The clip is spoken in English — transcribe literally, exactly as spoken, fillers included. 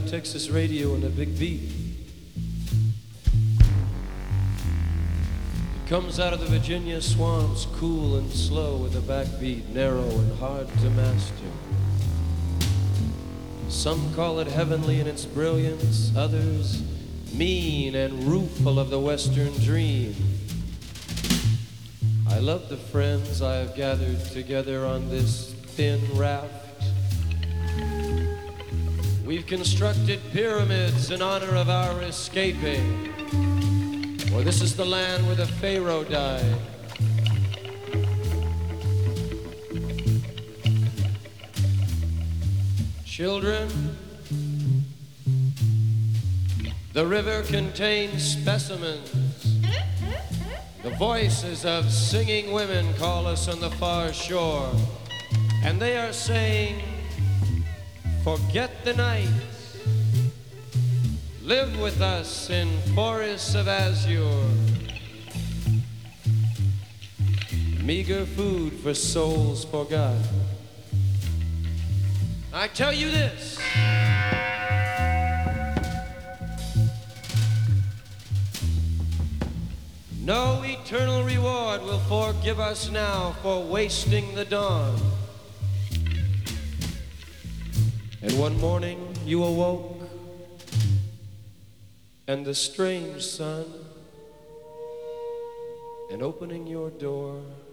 Texas radio and a big beat. It comes out of the Virginia swamps, cool and slow, with a backbeat, narrow and hard to master. Some call it heavenly in its brilliance, others mean and rueful of the Western dream. I love the friends I have gathered together on this thin raft. We've constructed pyramids in honor of our escaping, for this is the land where the Pharaoh died. Children, the river contains specimens. The voices of singing women call us on the far shore, and they are saying, forget the night, live with us in forests of azure. Meager food for souls forgot. I tell you this, no eternal reward will forgive us now for wasting the dawn. And one morning you awoke, and the strange sun, and opening your door,